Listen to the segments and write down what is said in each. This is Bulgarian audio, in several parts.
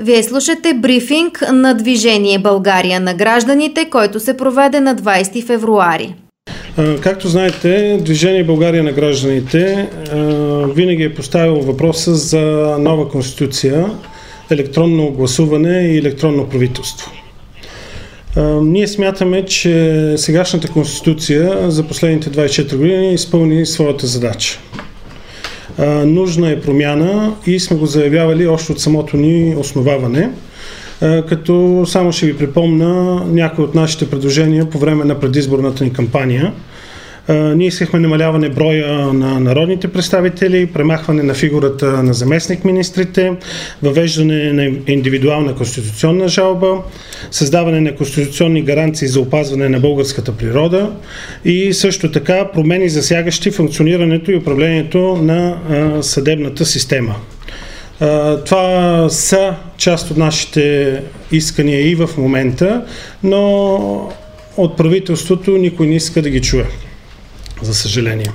Вие слушате брифинг на Движение България на гражданите, който се проведе на 20 февруари. Както знаете, Движение България на гражданите винаги е поставило въпроса за нова конституция, електронно гласуване и електронно правителство. Ние смятаме, че сегашната конституция за последните 24 години изпълни своята задача. Нужна е промяна и сме го заявявали още от самото ни основаване, като само ще ви припомня някои от нашите предложения по време на предизборната ни кампания. Ние искахме намаляване броя на народните представители, премахване на фигурата на заместник-министрите, въвеждане на индивидуална конституционна жалба, създаване на конституционни гаранции за опазване на българската природа и също така промени, засягащи функционирането и управлението на съдебната система. Това са част от нашите искания и в момента, но от правителството никой не иска да ги чуе, за съжаление.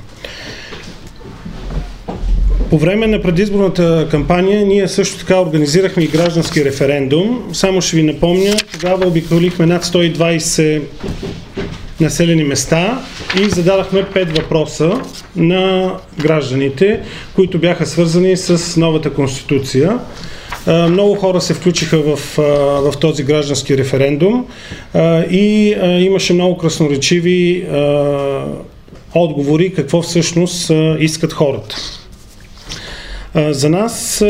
По време на предизборната кампания ние също така организирахме и граждански референдум. Само ще ви напомня, тогава обиколихме над 120 населени места и зададахме 5 въпроса на гражданите, които бяха свързани с новата конституция. Много хора се включиха в този граждански референдум и имаше много красноречиви отговори какво всъщност искат хората. За нас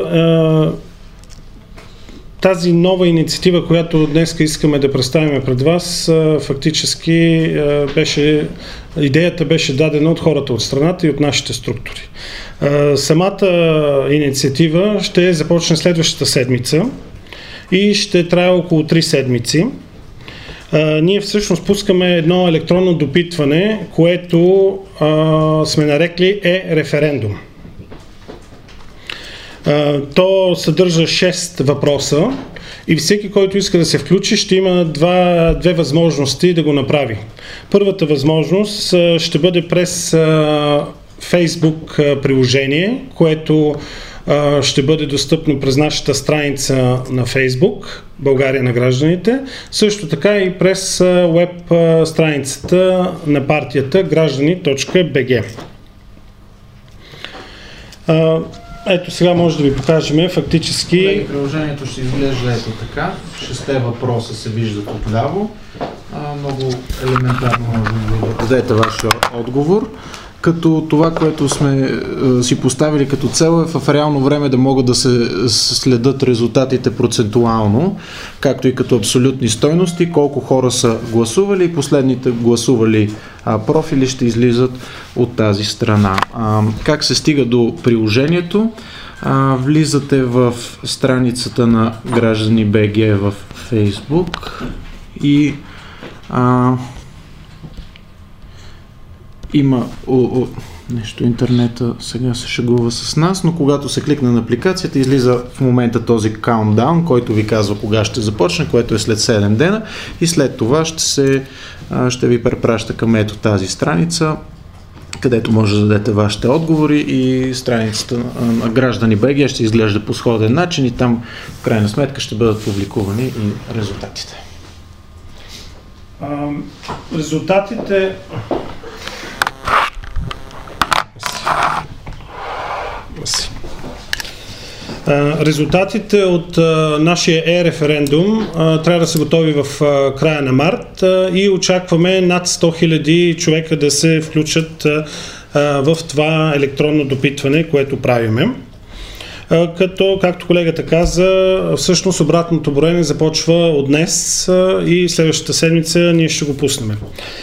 тази нова инициатива, която днес искаме да представим пред вас, фактически идеята беше дадена от хората от страната и от нашите структури. Самата инициатива ще започне следващата седмица и ще трае около 3 седмици. Ние всъщност пускаме едно електронно допитване, което сме нарекли референдум. То съдържа 6 въпроса и всеки, който иска да се включи, ще има две възможности да го направи. Първата възможност ще бъде през Facebook приложение, което ще бъде достъпно през нашата страница на Facebook, България на гражданите, също така и през веб страницата на партията граждани.bg. Ето сега може да ви покажем фактически. Приложението ще изглежда ето така. 6 въпроса се виждат отляво. Много елементарно може да дадете вашия отговор. Като това, което сме си поставили като цел е в реално време да могат да се следят резултатите процентуално, както и като абсолютни стойности, колко хора са гласували и последните гласували профили ще излизат от тази страна. Как се стига до приложението? Влизате в страницата на Граждани БГ в Facebook и има нещо, интернета сега се шегува с нас, но когато се кликне на апликацията, излиза в момента този countdown, който ви казва кога ще започне, което е след 7 дена и след това ще ви препраща към ето тази страница, където може да дадете вашите отговори и страницата на Граждани БГ ще изглежда по сходен начин и там в крайна сметка ще бъдат публикувани и резултатите. Резултатите от нашия референдум трябва да са готови в края на март и очакваме над 100 000 човека да се включат в това електронно допитване, което правиме. Като, както колегата каза, всъщност обратното броене започва от днес и следващата седмица ние ще го пуснем.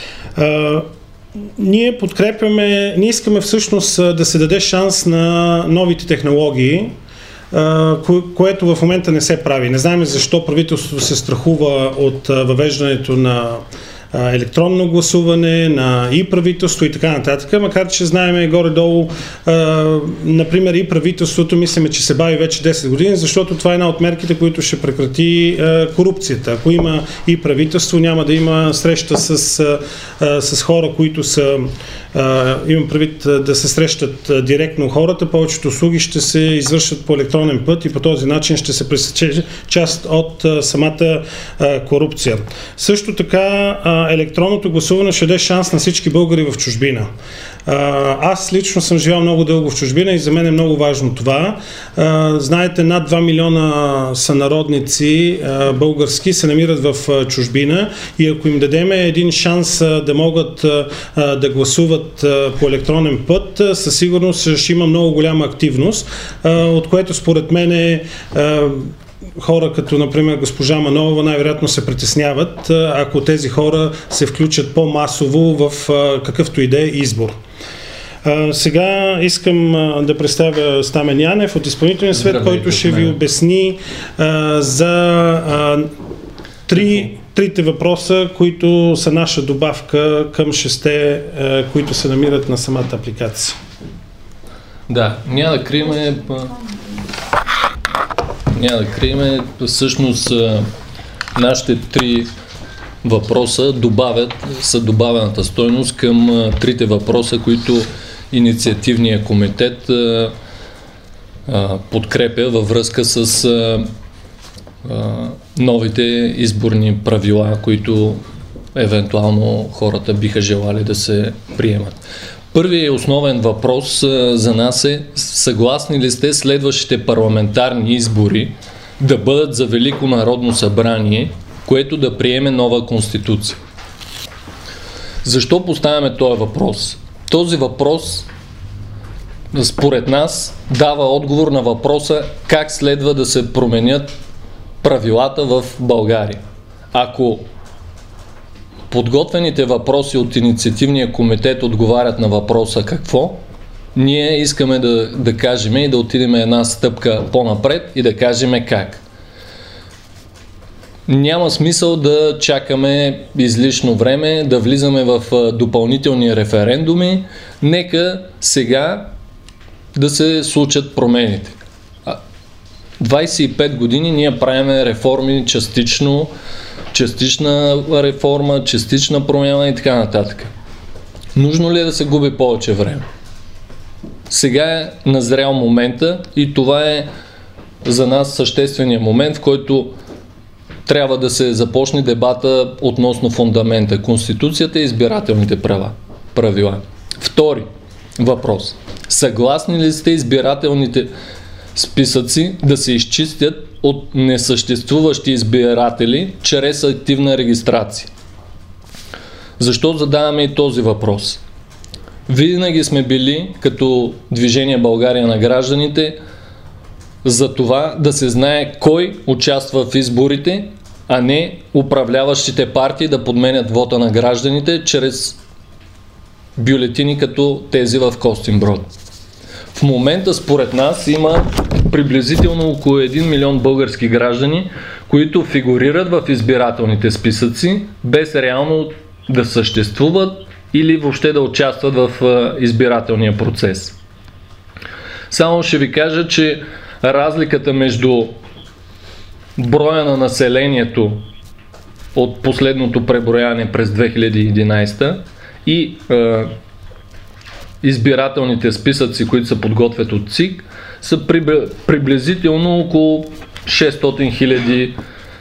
Ние искаме всъщност да се даде шанс на новите технологии, което в момента не се прави. Не знаем защо правителството се страхува от въвеждането на електронно гласуване, на правителство и така нататък, макар че знаем горе-долу, например и правителството, мислиме, че се бави вече 10 години, защото това е една от мерките, които ще прекрати корупцията. Ако има и правителство, няма да има среща с хора, които са имам предвид да се срещат директно хората, повечето услуги ще се извършат по електронен път и по този начин ще се пресече част от самата корупция. Също така електронното гласуване ще даде шанс на всички българи в чужбина. Аз лично съм живял много дълго в чужбина и за мен е много важно това. Знаете, над 2 милиона сънародници български се намират в чужбина и ако им дадем един шанс да могат да гласуват по електронен път, със сигурност ще има много голяма активност, от което според мен хора като, например, госпожа Манолова най-вероятно се притесняват, ако тези хора се включат по-масово в какъвто и да е избор. Сега искам да представя Стамен Янев от Изпълнителния съвет, който ще ви обясни за трите въпроса, които са наша добавка към 6, които се намират на самата апликация. Да, няма да криеме, всъщност нашите 3 въпроса са добавената стойност към трите въпроса, които инициативният комитет подкрепя във връзка с новите изборни правила, които евентуално хората биха желали да се приемат. Първият основен въпрос за нас е: съгласни ли сте следващите парламентарни избори да бъдат за Велико народно събрание, което да приеме нова конституция? Защо поставяме този въпрос? Този въпрос, според нас, дава отговор на въпроса как следва да се променят правилата в България. Ако подготвените въпроси от инициативния комитет отговарят на въпроса какво, ние искаме да кажем и да отидем една стъпка по-напред и да кажем как. Няма смисъл да чакаме излишно време, да влизаме в допълнителни референдуми. Нека сега да се случат промените. 25 години ние правим реформи частична реформа, частична промяна и така нататък. Нужно ли е да се губи повече време? Сега е назрял момента и това е за нас същественият момент, в който трябва да се започне дебата относно фундамента, Конституцията и избирателните правила. Втори въпрос. Съгласни ли сте избирателните списъци да се изчистят от несъществуващи избиратели чрез активна регистрация? Защо задаваме и този въпрос? Винаги сме били като Движение България на гражданите за това да се знае кой участва в изборите, а не управляващите партии да подменят вота на гражданите чрез бюлетини като тези в Костинброд. В момента според нас има приблизително около 1 милион български граждани, които фигурират в избирателните списъци без реално да съществуват или въобще да участват в избирателния процес. Само ще ви кажа, че разликата между броя на населението от последното преброяване през 2011 и избирателните списъци, които се подготвят от ЦИК, са приблизително около 600 хиляди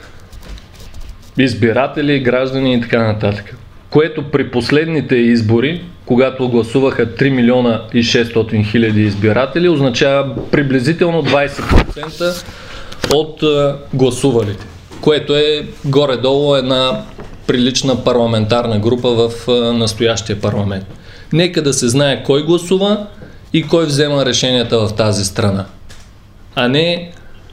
избиратели, граждани и така нататък. Което при последните избори, когато гласуваха 3 милиона и 600 хиляди избиратели, означава приблизително 20% от гласувалите, което е горе-долу една прилична парламентарна група в настоящия парламент. Нека да се знае кой гласува и кой взема решенията в тази страна, а не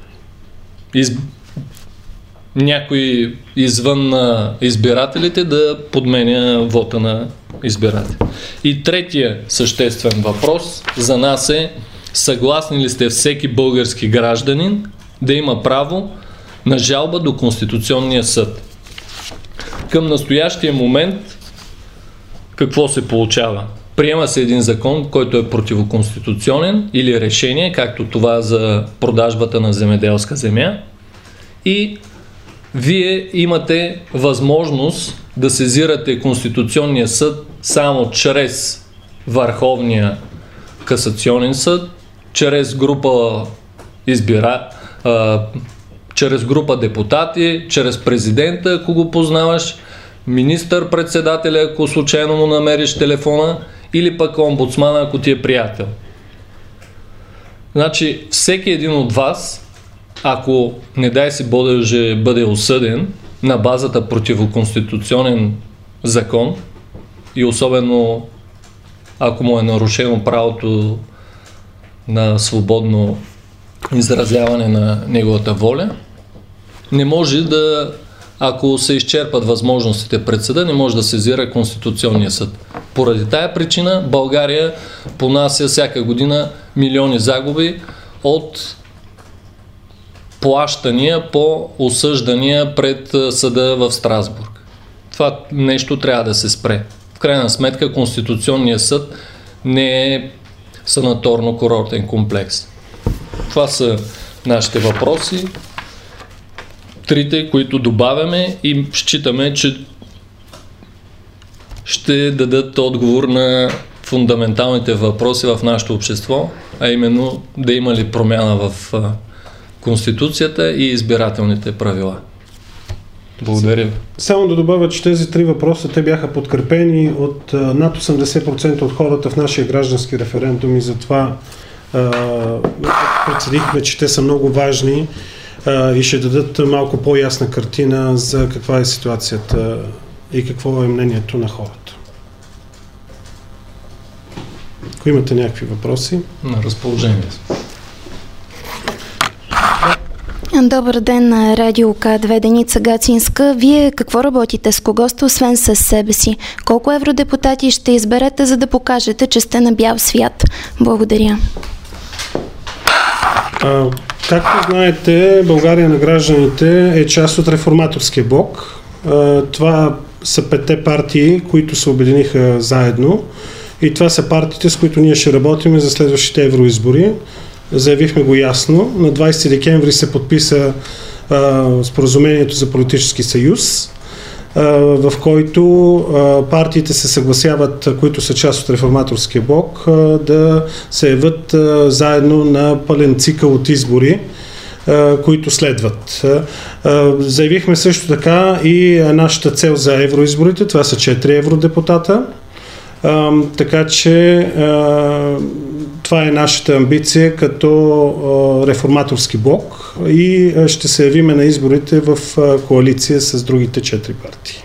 някой извън избирателите да подменя вота на избиратели. И третия съществен въпрос за нас е: съгласни ли сте всеки български гражданин да има право на жалба до Конституционния съд? Към настоящия момент какво се получава? Приема се един закон, който е противоконституционен или решение, както това за продажбата на земеделска земя, и вие имате възможност да сезирате Конституционния съд само чрез Върховния касационен съд, чрез група чрез група депутати, чрез президента, ако го познаваш, министър-председателя, ако случайно му намериш телефона, или пък омбудсмана, ако ти е приятел. Значи, всеки един от вас, ако не дай си Боже бъде осъден на базата противоконституционен закон и особено ако му е нарушено правото на свободно изразяване на неговата воля, не може да, ако се изчерпат възможностите пред съда, не може да сезира Конституционния съд. Поради тая причина България понася всяка година милиони загуби от плащания по осъждания пред съда в Страсбург. Това нещо трябва да се спре. В крайна сметка Конституционният съд не е санаторно-курортен комплекс. Това са нашите въпроси. Трите, които добавяме и считаме, че ще дадат отговор на фундаменталните въпроси в нашето общество, а именно да има ли промяна в Конституцията и избирателните правила. Благодаря. Само да добавя, че тези три въпроса те бяха подкрепени от над 80% от хората в нашия граждански референдум и затова преценихме, че те са много важни и ще дадат малко по-ясна картина за каква е ситуацията и какво е мнението на хората. Ако имате някакви въпроси. На разположение. Добър ден на Радио К2, Деница Гацинска. Вие какво работите? С кого сте, освен със себе си? Колко евродепутати ще изберете, за да покажете, че сте на бял свят? Благодаря. Както знаете, България на гражданите е част от Реформаторския блок. Това са 5 партии, които се обединиха заедно. И това са партиите, с които ние ще работим за следващите евроизбори. Заявихме го ясно. На 20 декември се подписа споразумението за политически съюз, в който партиите се съгласяват, които са част от Реформаторския блок, да се явят заедно на пълен цикъл от избори, които следват. Заявихме също така и нашата цел за евроизборите. Това са 4 евродепутата. Така че това е нашата амбиция като реформаторски блок и ще се явиме на изборите в коалиция с другите 4 партии.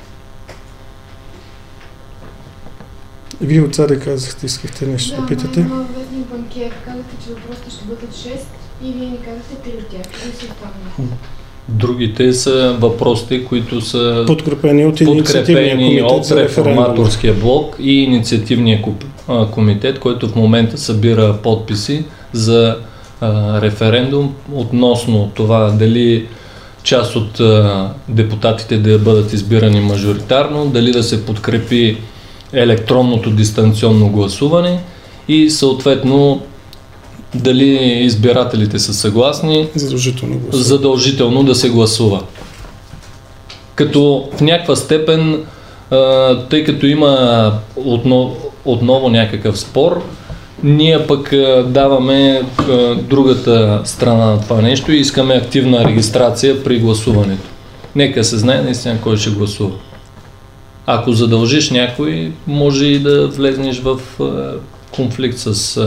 Вие отзаде казахте, искахте нещо да питате? Да, Вестник Банкер, казахте, че въпросите ще бъдат 6 и вие ни казахте 3 от тях. Кои са останали? Другите са въпросите, които са подкрепени от Реформаторския блок и инициативния комитет, който в момента събира подписи за референдум относно това дали част от депутатите да бъдат избирани мажоритарно, дали да се подкрепи електронното дистанционно гласуване и съответно дали избирателите са съгласни задължително да се гласува. Като в някаква степен, тъй като има отново някакъв спор, ние пък даваме другата страна на това нещо и искаме активна регистрация при гласуването. Нека се знае наистина кой ще гласува. Ако задължиш някой, може и да влезнеш в конфликт с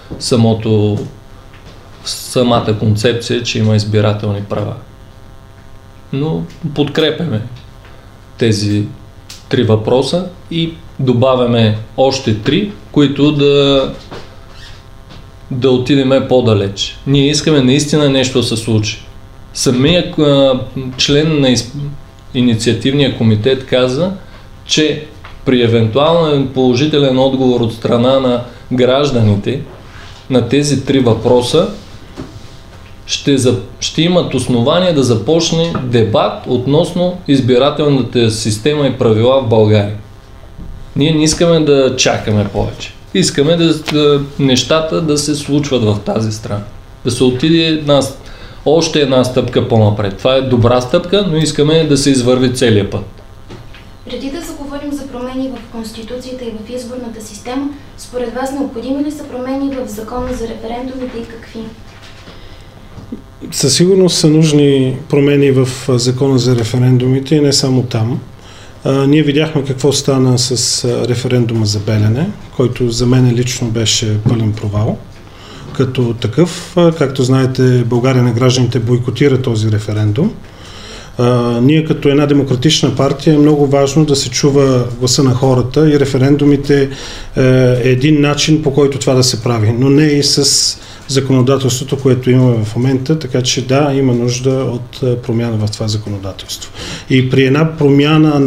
самата концепция, че има избирателни права. Но подкрепяме тези 3 въпроса и добавяме още 3, които да отидем по-далеч. Ние искаме наистина нещо да се случи. Самият член на инициативния комитет каза, че при евентуален положителен отговор от страна на гражданите на тези 3 въпроса ще имат основания да започне дебат относно избирателната система и правила в България. Ние не искаме да чакаме повече. Искаме нещата да се случват в тази страна. Да се отиде още една стъпка по-напред. Това е добра стъпка, но искаме да се извърви целият път. Преди да заговорим за промени в Конституцията и в изборната система, Според вас необходими ли са промени в закона за референдумите и какви? Със сигурност са нужни промени в закона за референдумите и не само там. Ние видяхме какво стана с референдума за Белене, който за мен лично беше пълен провал. Като такъв, както знаете, България на гражданите бойкотира този референдум. Ние като една демократична партия е много важно да се чува гласа на хората и референдумите е един начин, по който това да се прави, но не и с законодателството, което имаме в момента, така че да, има нужда от промяна в това законодателство. И при една промяна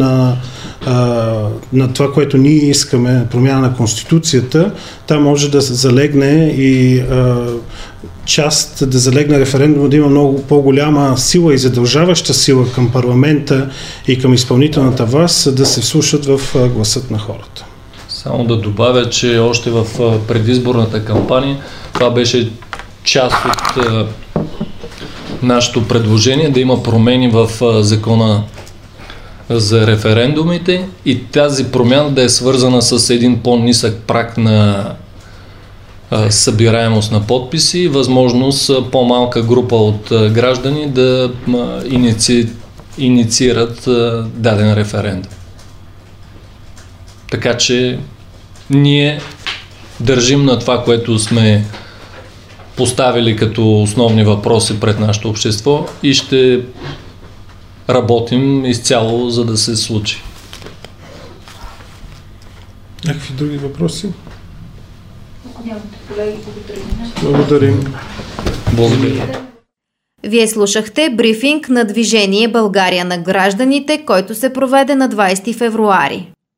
на това, което ние искаме, промяна на Конституцията, там може да залегне и част да залегне референдума, да има много по-голяма сила и задължаваща сила към парламента и към изпълнителната власт, да се вслушат в гласът на хората. Само да добавя, че още в предизборната кампания това беше част от нашето предложение да има промени в закона за референдумите и тази промяна да е свързана с един по-нисък праг на събираемост на подписи и възможност по-малка група от граждани да инициират даден референдум. Така че ние държим на това, което сме поставили като основни въпроси пред нашето общество и ще работим изцяло, за да се случи. Някакви други въпроси? Колеги, Благодарим. Благодаря. Вие слушахте брифинг на Движение България на гражданите, който се проведе на 20 февруари.